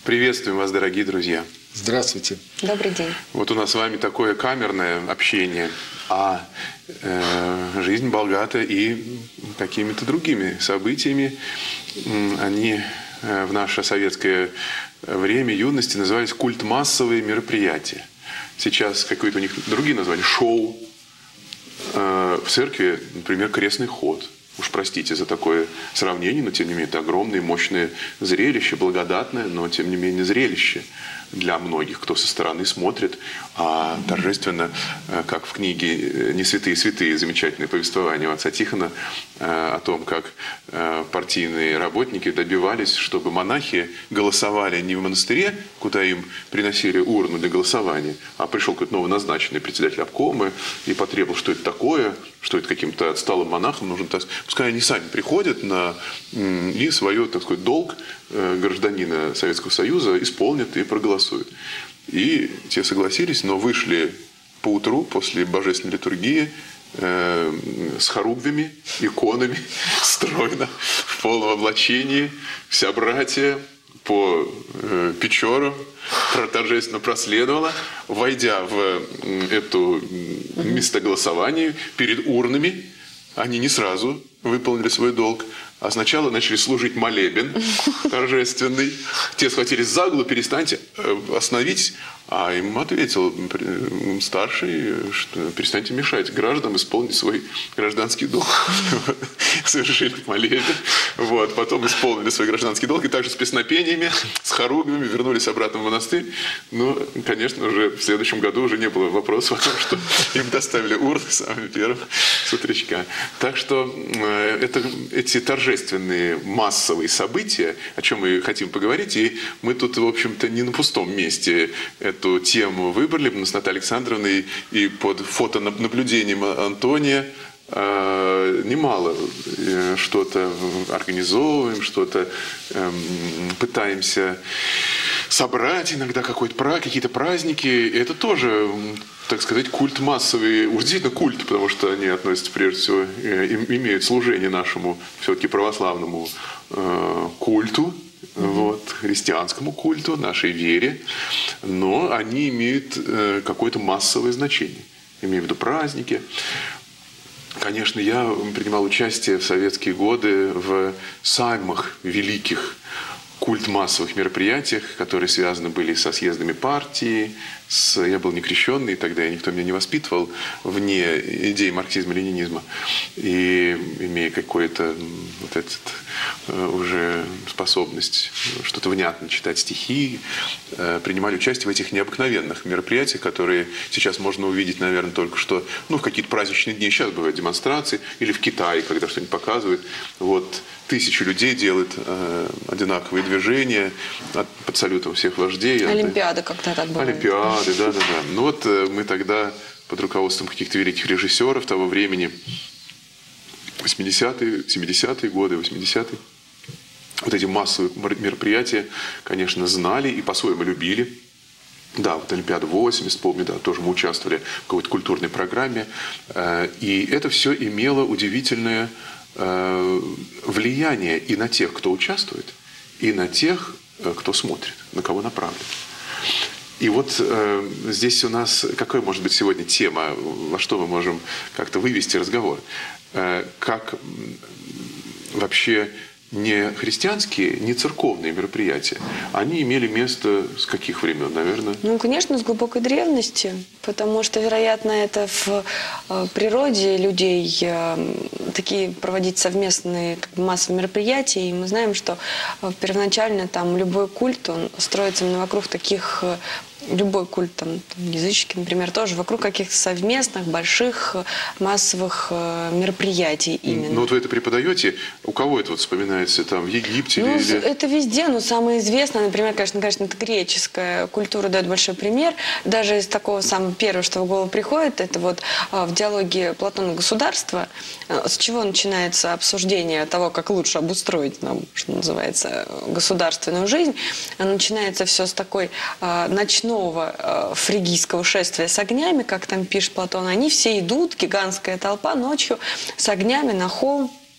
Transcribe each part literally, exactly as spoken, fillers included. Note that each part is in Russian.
Приветствуем вас, дорогие друзья. Здравствуйте. Добрый день. Вот у нас с вами такое камерное общение, а э, жизнь богата и какими-то другими событиями. Они э, в наше советское время юности назывались культмассовые мероприятия. Сейчас какие-то у них другие названия. Шоу. Э, в церкви, например, крестный ход. Уж простите за такое сравнение, но тем не менее это огромное, мощное зрелище, благодатное, но тем не менее зрелище для многих, кто со стороны смотрит, а торжественно, как в книге «Не святые святые», замечательное повествование у отца Тихона о том, как партийные работники добивались, чтобы монахи голосовали не в монастыре, куда им приносили урну для голосования, а пришел какой-то новоназначенный председатель обкома и потребовал, что это такое, что это каким-то отсталым монахам нужно, так, пускай они сами приходят на, и свой, так сказать, долг гражданина Советского Союза исполнят и проголосуют. И те согласились, но вышли поутру после божественной литургии э, с хоругвями, иконами, стройно, в полном облачении, вся братья по э, Печорам торжественно проследовала, войдя в это место голосования перед урнами, они не сразу выполнили свой долг, а сначала начали служить молебен торжественный. Те схватились за голову, перестаньте, остановитесь. А им ответил старший, что перестаньте мешать гражданам исполнить свой гражданский долг. Совершили молебен. Вот. Потом исполнили свой гражданский долг. И также с песнопениями, с хоругвями вернулись обратно в монастырь. Но, конечно, уже в следующем году уже не было вопросов о том, что им доставили урны самыми первыми с утречка. Так что это, эти торжественные массовые события, о чем мы хотим поговорить, и мы тут, в общем-то, не на пустом месте эту тему выбрали с Натальей Александровной, и под фотонаблюдением Антония э, немало э, что-то организовываем, что-то э, пытаемся собрать, иногда какой-то, какие-то праздники. И это тоже, так сказать, культ массовый, уж действительно культ, потому что они относятся, прежде всего, э, имеют служение нашему все-таки православному э, культу, вот, христианскому культу, нашей вере, но они имеют э, какое-то массовое значение. Имею в виду праздники. Конечно, я принимал участие в советские годы в самых великих культ-массовых мероприятиях, которые связаны были со съездами партии. С... Я был некрещенный, тогда никто меня не воспитывал вне идей марксизма-ленинизма. И имея какую-то вот этот, уже способность что-то внятно читать стихи, принимали участие в этих необыкновенных мероприятиях, которые сейчас можно увидеть, наверное, только что ну, в какие-то праздничные дни. Сейчас бывают демонстрации. Или в Китае, когда что-нибудь показывают. Вот тысячи людей делают э, одинаковые движения под салютом всех вождей. Олимпиада как-то так бывает. Олимпиады, да-да-да. Ну вот э, мы тогда под руководством каких-то великих режиссеров того времени, восьмидесятые, семидесятые годы, восьмидесятые, вот эти массовые мероприятия, конечно, знали и по-своему любили. Да, вот Олимпиада восемьдесят, помню, да, тоже мы участвовали в какой-то культурной программе. Э, и это все имело удивительное влияние и на тех, кто участвует, и на тех, кто смотрит, на кого направлен. И вот э, здесь у нас какая может быть сегодня тема, во что мы можем как-то вывести разговор? Э, как вообще не христианские, не церковные мероприятия, они имели место с каких времен, наверное? Ну, конечно, с глубокой древности, потому что, вероятно, это в э, природе людей э, такие проводить совместные как бы, массовые мероприятия, и мы знаем, что э, первоначально там любой культ, он строится именно вокруг таких э, любой культ, там, языческий, например, тоже вокруг каких-то совместных, больших, массовых э, мероприятий именно. Ну вот вы это преподаете, у кого это вот вспоминается, там, в Египте ну, или... это везде, но самое известное, например, конечно, конечно, это греческая культура дает большой пример. Даже из такого самого первого, что в голову приходит, это вот э, в диалоге Платона «Государство», э, с чего начинается обсуждение того, как лучше обустроить нам, что называется, государственную жизнь. Начинается все с такой э, ночной э, фригийского шествия с огнями, как там пишет Платон. Они все идут, гигантская толпа, ночью с огнями на холм.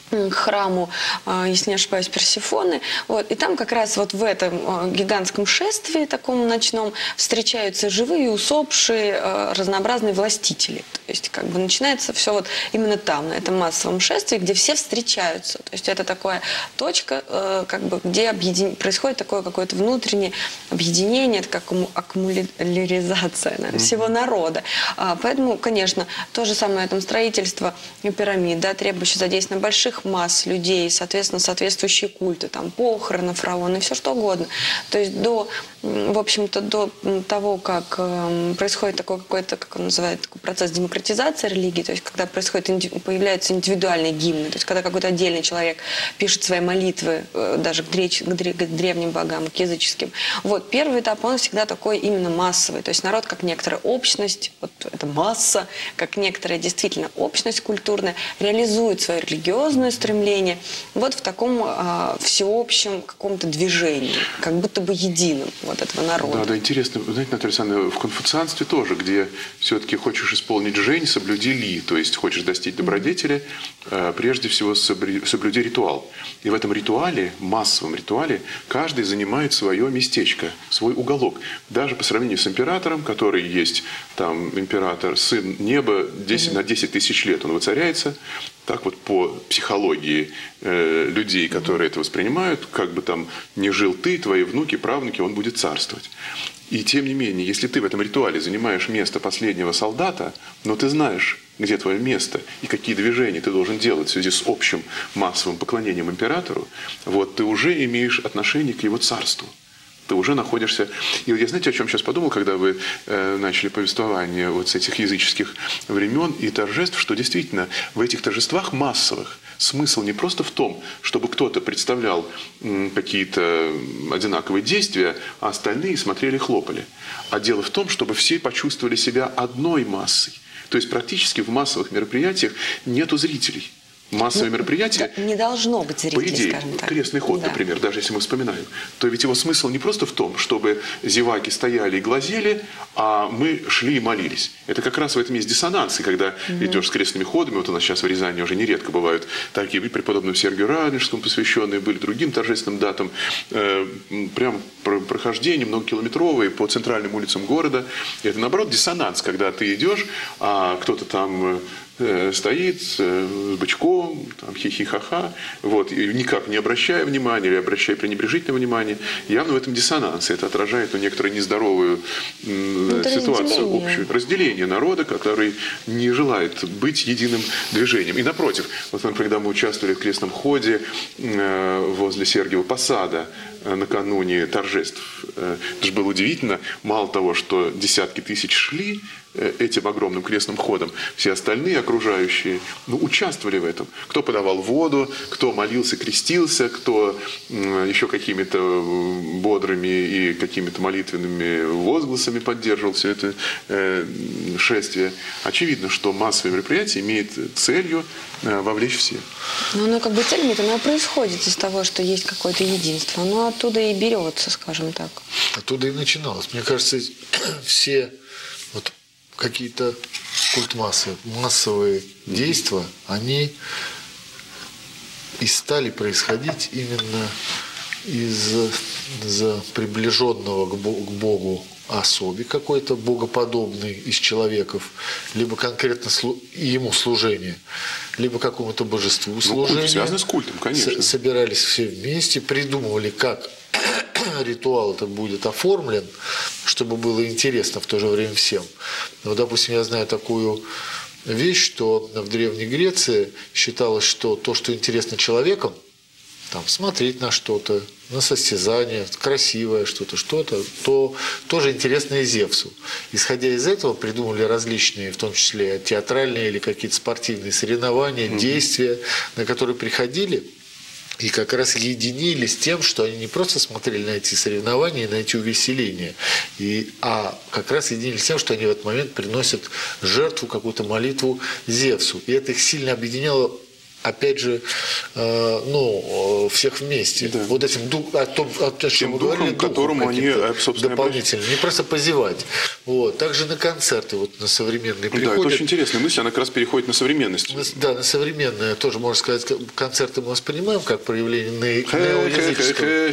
к храму, если не ошибаюсь, Персефоны. Вот. И там как раз вот в этом гигантском шествии, таком ночном, встречаются живые, усопшие, разнообразные властители. То есть как бы начинается все вот именно там, на этом массовом шествии, где все встречаются. То есть это такая точка, как бы, где объедин... происходит такое какое-то внутреннее объединение, это как аккумуляризация, наверное, mm-hmm. всего народа. Поэтому, конечно, то же самое там строительство пирамид, да, требующее задействования больших масс людей, соответственно, соответствующие культы, там, похороны фараона и все что угодно. То есть до, в общем-то, до того, как э, происходит такой какой-то, как он называет, такой процесс демократизации религии, то есть когда происходит, появляются индивидуальные гимны, то есть когда какой-то отдельный человек пишет свои молитвы э, даже к, дреч, к, дре, к древним богам, к языческим. Вот, первый этап, он всегда такой именно массовый, то есть народ как некоторая общность, вот эта масса, как некоторая действительно общность культурная, реализует свою религиозную стремление вот в таком а, всеобщем каком-то движении, как будто бы едином вот этого народа. Да, да, интересно. Знаете, Наталья Александровна, в конфуцианстве тоже, где все-таки хочешь исполнить жень, соблюди ли, то есть хочешь достичь добродетели, mm-hmm. прежде всего соблюди ритуал. И в этом ритуале, массовом ритуале, каждый занимает свое местечко, свой уголок. Даже по сравнению с императором, который есть там император, сын неба, десять, mm-hmm. на десять тысяч лет он воцаряется. Так вот по психологии э, людей, которые это воспринимают, как бы там ни жил ты, твои внуки, правнуки, он будет царствовать. И тем не менее, если ты в этом ритуале занимаешь место последнего солдата, но ты знаешь, где твое место и какие движения ты должен делать в связи с общим массовым поклонением императору, вот ты уже имеешь отношение к его царству. Ты уже находишься... И я, знаете, о чем сейчас подумал, когда вы э, начали повествование вот с этих языческих времен и торжеств, что действительно в этих торжествах массовых смысл не просто в том, чтобы кто-то представлял м, какие-то одинаковые действия, а остальные смотрели и хлопали. А дело в том, чтобы все почувствовали себя одной массой. То есть практически в массовых мероприятиях нету зрителей. Массовые ну, мероприятия, не должно быть зрителей, по идее, скажем так. Крестный ход, да. Например, даже если мы вспоминаем, то ведь его смысл не просто в том, чтобы зеваки стояли и глазели, а мы шли и молились. Это как раз в этом есть диссонанс, и когда угу. идешь с крестными ходами, вот у нас сейчас в Рязани уже нередко бывают такие, преподобному Сергию Радонежскому посвященные, были другим торжественным датам, э, прям прохождение многокилометровые по центральным улицам города. И это, наоборот, диссонанс, когда ты идешь, а кто-то там... стоит с бычком, там, хихи-ха-ха, вот, и никак не обращая внимания или обращая пренебрежительное внимание, явно в этом диссонанс. Это отражает ну, некоторую нездоровую м, ситуацию, разделение. Общую, разделение народа, который не желает быть единым движением. И напротив, вот, когда мы участвовали в крестном ходе э, возле Сергиева Посада, накануне торжеств. Это же было удивительно. Мало того, что десятки тысяч шли этим огромным крестным ходом, все остальные окружающие ну, участвовали в этом. Кто подавал воду, кто молился, крестился, кто еще какими-то бодрыми и какими-то молитвенными возгласами поддерживал все это э, шествие. Очевидно, что массовое мероприятие имеет целью э, вовлечь всех. Но оно как бы цель имеет, оно происходит из того, что есть какое-то единство. Оно оттуда и берется, скажем так. Оттуда и начиналось. Мне кажется, все вот какие-то культ массы, массовые mm-hmm. действия, они и стали происходить именно из, из приближенного к Богу особи какой-то богоподобный из человеков, либо конкретно слу, ему служение, либо какому-то божеству ну, служение. Культ, связано с культом, конечно. Собирались все вместе, придумывали, как ритуал это будет оформлен, чтобы было интересно в то же время всем. Вот, допустим, я знаю такую вещь, что в Древней Греции считалось, что то, что интересно человеком, там, смотреть на что-то, на состязание, красивое что-то, что-то, то тоже интересно и Зевсу. Исходя из этого придумали различные, в том числе театральные или какие-то спортивные соревнования, mm-hmm. действия, на которые приходили и как раз единились тем, что они не просто смотрели на эти соревнования, на эти увеселения, и, а как раз единились тем, что они в этот момент приносят жертву, какую-то молитву Зевсу. И это их сильно объединяло, опять же, э, ну, э, всех вместе. Да. Вот этим дух, о том, о том, Тем мы духом, говорили, к которому они, собственно, дополнительно, не просто позевать. Вот. Также на концерты, вот на современные приходят. Да, это очень интересная мысль, она как раз переходит на современность. На, да, на современные, тоже можно сказать, концерты мы воспринимаем как проявление неоязыческого.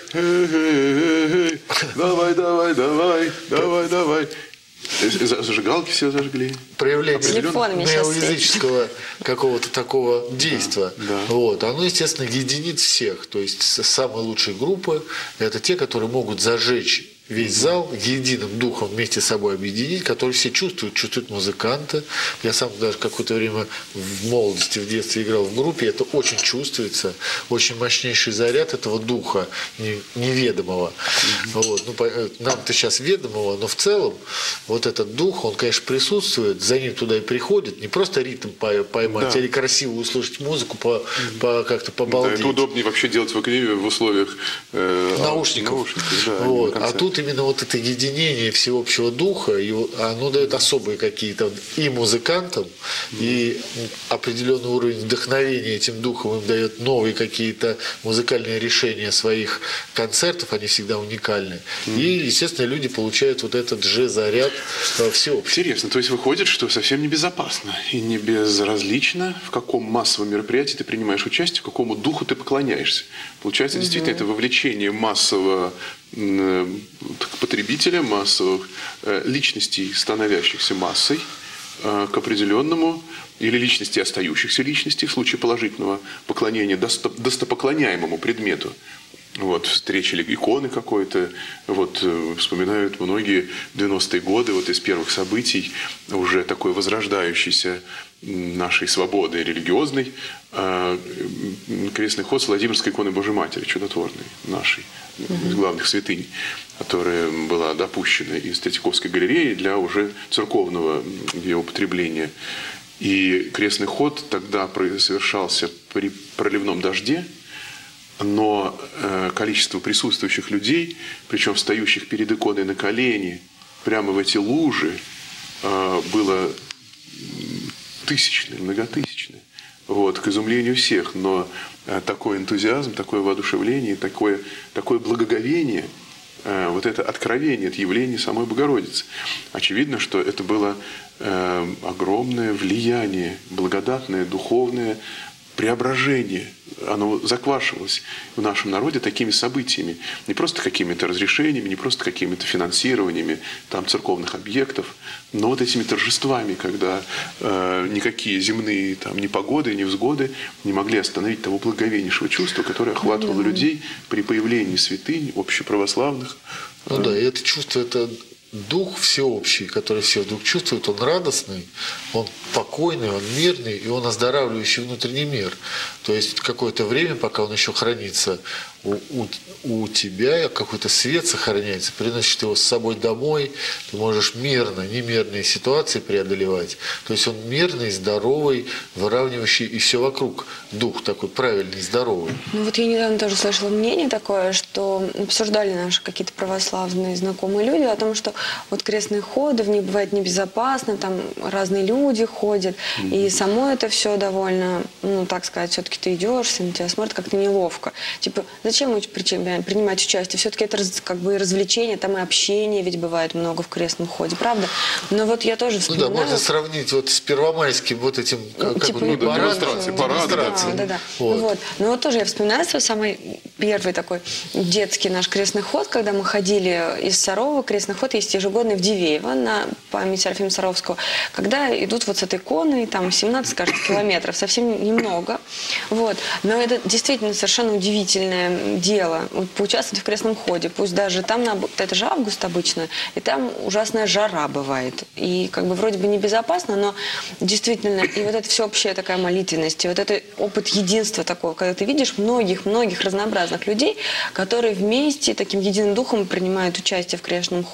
Давай, давай, давай, давай, давай. Зажигалки все зажгли. Проявление неоязыческого какого-то такого действия. Да, да. Вот. Оно, естественно, единит всех. То есть самые лучшие группы – это те, которые могут зажечь весь зал единым духом вместе с собой объединить, который все чувствуют, чувствуют музыканты. Я сам даже какое-то время в молодости, в детстве играл в группе, это очень чувствуется, очень мощнейший заряд этого духа неведомого. Mm-hmm. Вот. Ну, нам-то сейчас ведомого, но в целом вот этот дух, он, конечно, присутствует, за ним туда и приходит, не просто ритм поймать, да. или красиво услышать музыку, по, mm-hmm. по, как-то побалдеть. Да, это удобнее вообще делать в академии в условиях э, наушников. наушников да, вот. А тут именно вот это единение всеобщего духа, и оно дает особые какие-то и музыкантам, mm-hmm. и определенный уровень вдохновения этим духом им дает новые какие-то музыкальные решения своих концертов, они всегда уникальны. Mm-hmm. И, естественно, люди получают вот этот же заряд всеобщий. Интересно, то есть выходит, что совсем небезопасно и не безразлично, в каком массовом мероприятии ты принимаешь участие, какому духу ты поклоняешься. Получается, mm-hmm. действительно, это вовлечение массового потребителя, массовых личностей, становящихся массой, к определенному, или личности, остающихся личностей, в случае положительного поклонения достопоклоняемому предмету. Вот, встречали иконы какой-то, вот, вспоминают многие девяностые годы, вот из первых событий, уже такой возрождающейся нашей свободы религиозной, крестный ход с Владимирской иконой Божьей Матери, чудотворной нашей, из главных святынь, которая была допущена из Третьяковской галереи для уже церковного ее употребления. И крестный ход тогда совершался при проливном дожде, но количество присутствующих людей, причем встающих перед иконой на колени, прямо в эти лужи, было тысячное, многотысячное. Вот, к изумлению всех, но такой энтузиазм, такое воодушевление, такое, такое благоговение, вот это откровение, это явление самой Богородицы. Очевидно, что это было огромное влияние, благодатное, духовное преображение. Оно заквашивалось в нашем народе такими событиями. Не просто какими-то разрешениями, не просто какими-то финансированиями там, церковных объектов, но вот этими торжествами, когда э, никакие земные там, непогоды, невзгоды не могли остановить того благоговейнейшего чувства, которое охватывало людей при появлении святынь общеправославных. Ну да, и это чувство, это дух всеобщий, который все вдруг чувствуют, он радостный, он покойный, он мирный, и он оздоравливающий внутренний мир. То есть какое-то время, пока он еще хранится у, у, у тебя, какой-то свет сохраняется, приносишь его с собой домой, ты можешь мирно, немирные ситуации преодолевать. То есть он мирный, здоровый, выравнивающий и все вокруг. Дух такой правильный, здоровый. Ну вот я недавно тоже слышала мнение такое, что обсуждали наши какие-то православные знакомые люди о том, что вот крестные ходы, в них бывает небезопасно, там разные люди ходят, mm-hmm. и само это все довольно, ну так сказать, все-таки ты идешь, на тебя смотрят как-то неловко. Типа, зачем мы принимать участие? Все-таки это как бы и развлечение, там и общение ведь бывает много в крестном ходе, правда? Но вот я тоже вспоминаю... Ну да, можно сравнить вот с первомайским вот этим, как типа, бы, ну, парад, демонстрации, парад, да, да, да. Вот. Ну, вот. Ну вот тоже я вспоминаю свой самый первый такой детский наш крестный ход, когда мы ходили из Сарова, крестный ход есть ежегодный в Дивеево на память Серафима Саровского, когда идут вот с этой иконой, там семнадцать, кажется, километров, совсем немного. Вот. Но это действительно совершенно удивительное дело, поучаствовать в крестном ходе. Пусть даже там, на, это же август обычно, и там ужасная жара бывает. И как бы вроде бы небезопасно, но действительно, и вот это всеобщая такая молитвенность, и вот это опыт единства такого, когда ты видишь многих-многих разнообразных людей, которые вместе таким единым духом принимают участие в крестном ходе.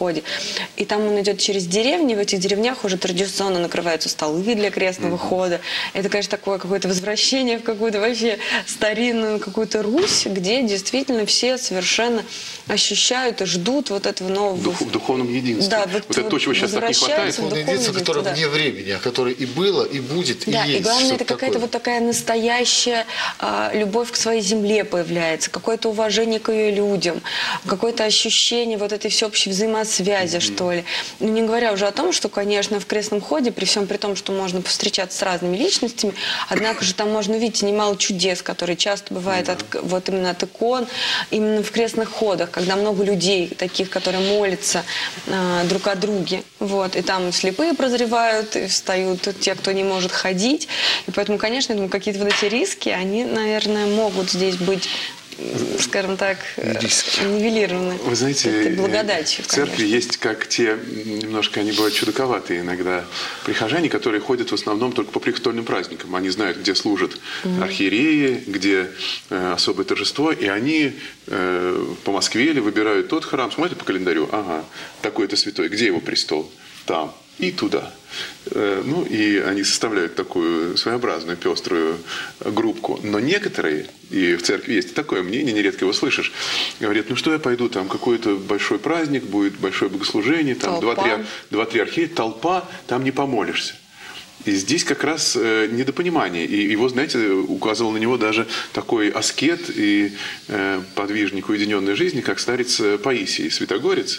И там он идет через деревни, в этих деревнях уже традиционно накрываются столы для крестного mm-hmm. хода. Это, конечно, такое какое-то возвращение в какую-то вообще старинную какую-то Русь, где действительно все совершенно ощущают и ждут вот этого нового... Дух, в духовном единстве. Да, вот, вот это то, чего сейчас так не хватает. Духовное единство, которое да. вне времени, а которое и было, и будет, да, и есть. И главное, это какая-то вот такая настоящая а, любовь к своей земле появляется, какое-то уважение к ее людям, какое-то ощущение вот этой всеобщей взаимосвязи, mm-hmm. что ли. Ну, не говоря уже о том, что, конечно, в крестном ходе, при всем при том, что можно повстречаться с разными личностями, однако же там можно увидеть немало чудес, которые часто бывают mm-hmm. от, вот именно от икон, именно в крестных ходах, когда много людей, таких, которые молятся а, друг о друге. Вот. И там слепые прозревают, и встают те, кто не может ходить. И поэтому, конечно, я думаю, какие-то вот эти риски, они, наверное, могут здесь быть, скажем так, риски. Нивелированы. Вы знаете, благодатью, в церкви конечно. Есть как те, немножко они бывают чудаковатые иногда, прихожане, которые ходят в основном только по престольным праздникам. Они знают, где служат mm-hmm. архиереи, где э, особое торжество, и они э, по Москве или выбирают тот храм, смотрят по календарю, ага, такой-то святой, где его престол? Там. И туда. Ну, и они составляют такую своеобразную, пеструю группку. Но некоторые, и в церкви есть такое мнение, нередко его слышишь, говорят, ну что я пойду, там какой-то большой праздник, будет большое богослужение, там два-три архиерея, толпа, там не помолишься. И здесь как раз недопонимание. И его, знаете, указывал на него даже такой аскет и подвижник уединенной жизни, как старец Паисий, святогорец,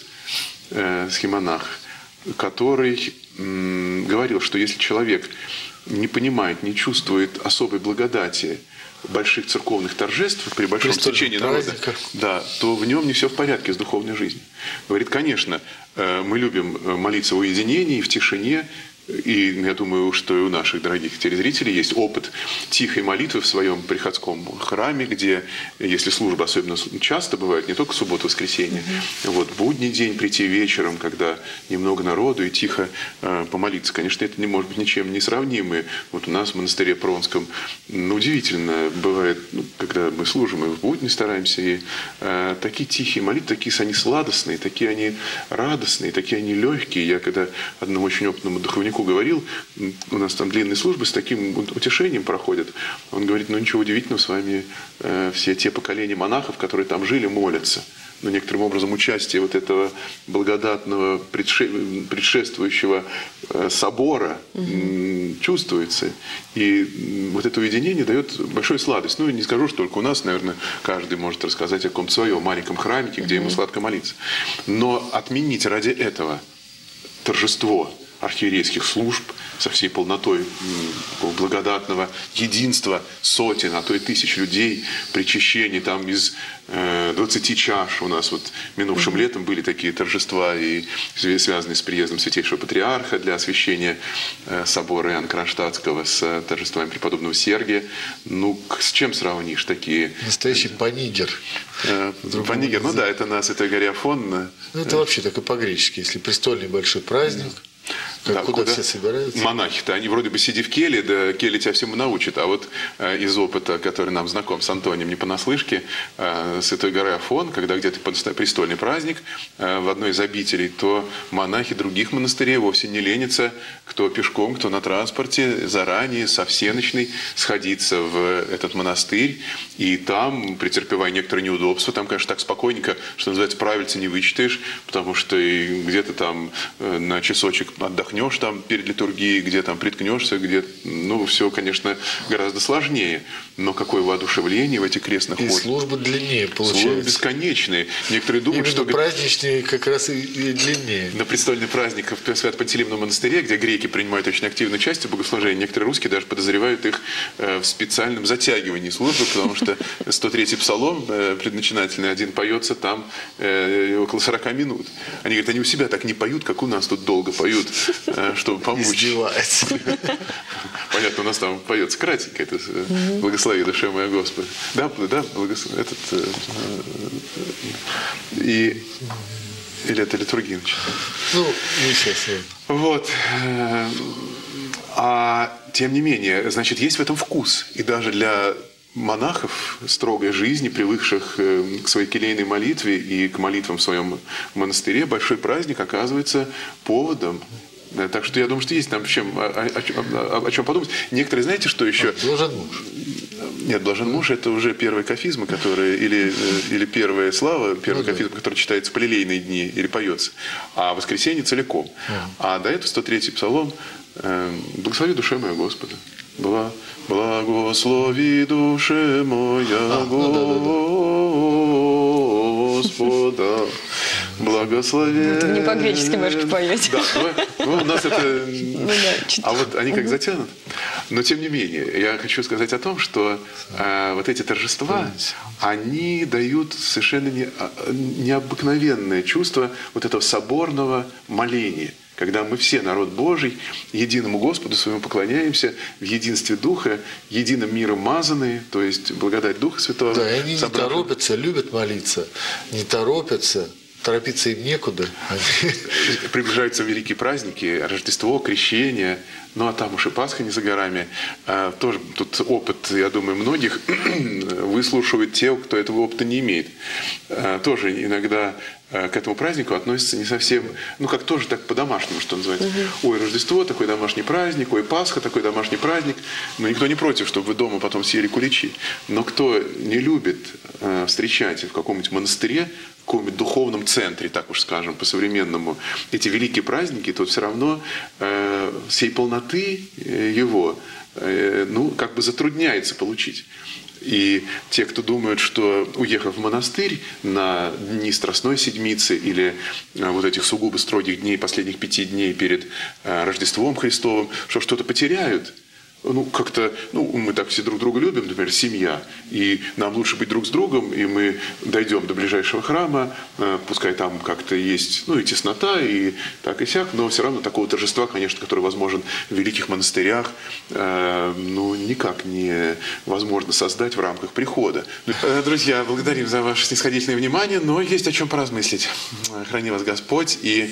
схимонах, который м, говорил, что если человек не понимает, не чувствует особой благодати больших церковных торжеств при большом стечении народа, да, то в нем не все в порядке с духовной жизнью. Говорит, конечно, мы любим молиться в уединении, в тишине, и я думаю, что и у наших дорогих телезрителей есть опыт тихой молитвы в своем приходском храме, где, если служба особенно часто бывает, не только суббота, воскресенье, mm-hmm. вот будний день прийти вечером, когда немного народу и тихо э, помолиться. Конечно, это не может быть ничем не сравнимое. Вот у нас в монастыре Пронском ну, удивительно бывает, ну, когда мы служим и в будни стараемся, и э, такие тихие молитвы, такие они сладостные, такие они радостные, такие они легкие. Я когда одному очень опытному духовнику говорил, у нас там длинные службы с таким утешением проходят. Он говорит, ну ничего удивительного, с вами э, все те поколения монахов, которые там жили, молятся. Но некоторым образом участие вот этого благодатного предше... предшествующего э, собора mm-hmm. чувствуется. И вот это уединение дает большую сладость. Ну, не скажу, что только у нас, наверное, каждый может рассказать о каком-то своем маленьком храмике, где mm-hmm. ему сладко молиться. Но отменить ради этого торжество архиерейских служб со всей полнотой благодатного единства сотен, а то и тысяч людей, причащений там из двадцати чаш. У нас вот минувшим летом были такие торжества, и связанные с приездом Святейшего Патриарха для освящения собора Иоанна Кронштадтского с торжествами преподобного Сергия. Ну, с чем сравнишь такие? Настоящий панигер. Панигер, ну да, это на Святой горе Афон. Ну, это вообще так и по-гречески, если престольный большой праздник. Как, да, куда, куда все собираются? Монахи-то, они вроде бы сиди в келье, да келья тебя всему научит. А вот э, из опыта, который нам знаком с Антонием не понаслышке, э, Святой горы Афон, когда где-то престольный праздник э, в одной из обителей, то монахи других монастырей вовсе не ленятся, кто пешком, кто на транспорте, заранее со всеночной сходиться в этот монастырь. И там, претерпевая некоторые неудобства, там, конечно, так спокойненько, что называется, правильца не вычитаешь, потому что и где-то там э, на часочек отдохнешь там перед литургией, где там приткнешься, где, ну, все, конечно, гораздо сложнее. Но какое воодушевление в этих крестных ходах. И службы длиннее получается. Службы бесконечные. Некоторые думают, именно что... праздничные как раз и длиннее. На престольный праздник в Свято-Пантелеймоном монастыре, где греки принимают очень активную часть в богослужении, некоторые русские даже подозревают их в специальном затягивании службы, потому что сто третий псалом предначинательный один поется там около сорока минут. Они говорят, они у себя так не поют, как у нас тут долго поют, чтобы помочь. Издевается. Понятно, у нас там поется кратенько, это «Благослови, душа моя, Господи». Да, да, благослови. Этот, и, или это литургия начинается? Ну, не сейчас. Вот. А тем не менее, значит, есть в этом вкус. И даже для монахов строгой жизни, привыкших к своей келейной молитве и к молитвам в своем монастыре, большой праздник оказывается поводом. Так что я думаю, что есть там чем, о, о, о, о чем подумать. Некоторые, знаете, что еще? Блажен муж. Нет, блажен муж – это уже первые кафизмы, которые, или, или первая слава, первый ну, кафизм, да. который читается в полилейные дни или поется, а воскресенье целиком. А, а до этого сто третий псалом «Благослови душе моя Господа». Была «Благослови душе моя а, Господа». Да, да, да. Благословен. Это не по-гречески немножко поете. Да, ну, у нас это... А вот они как затянут. Но тем не менее, я хочу сказать о том, что э, вот эти торжества, они дают совершенно не, необыкновенное чувство вот этого соборного моления. Когда мы все, народ Божий, единому Господу своему поклоняемся, в единстве Духа, единым миром мазанные, то есть благодать Духа Святого. Да, и они собрали. Не торопятся, любят молиться, не торопятся. Торопиться им некуда. Приближаются великие праздники, Рождество, Крещение, ну а там уж и Пасха не за горами. А, тоже тут опыт, я думаю, многих выслушивают те, кто этого опыта не имеет. А, тоже иногда а, к этому празднику относятся не совсем, ну как тоже так по-домашнему, что называется. Угу. Ой, Рождество, такой домашний праздник, ой, Пасха, такой домашний праздник. Но никто не против, чтобы вы дома потом съели куличи. Но кто не любит а, встречать в каком-нибудь монастыре, в каком-нибудь духовном центре, так уж скажем, по-современному, эти великие праздники, то все равно э, всей полноты его, э, ну, как бы затрудняется получить. И те, кто думают, что уехав в монастырь на дни Страстной Седмицы или вот этих сугубо строгих дней, последних пяти дней перед э, Рождеством Христовым, что что-то потеряют, ну, как-то, ну, мы так все друг друга любим, например, семья, и нам лучше быть друг с другом, и мы дойдем до ближайшего храма, пускай там как-то есть, ну, и теснота, и так и сяк, но все равно такого торжества, конечно, которое возможен в великих монастырях, ну, никак не возможно создать в рамках прихода. Друзья, благодарим за ваше снисходительное внимание, но есть о чем поразмыслить. Храни вас Господь, и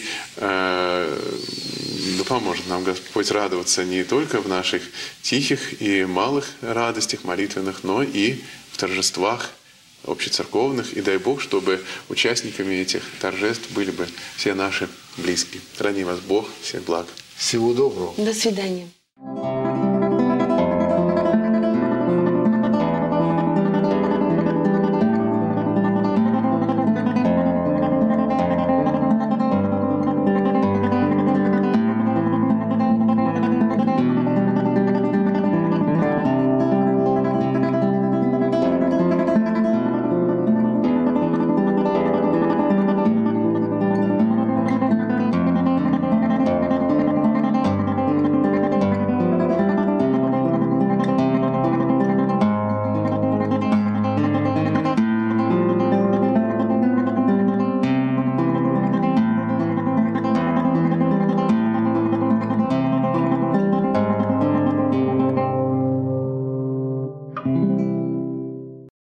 да поможет нам Господь радоваться не только в наших тихих и малых радостях молитвенных, но и в торжествах общецерковных. И дай Бог, чтобы участниками этих торжеств были бы все наши близкие. Храни вас Бог, всех благ. Всего доброго. До свидания.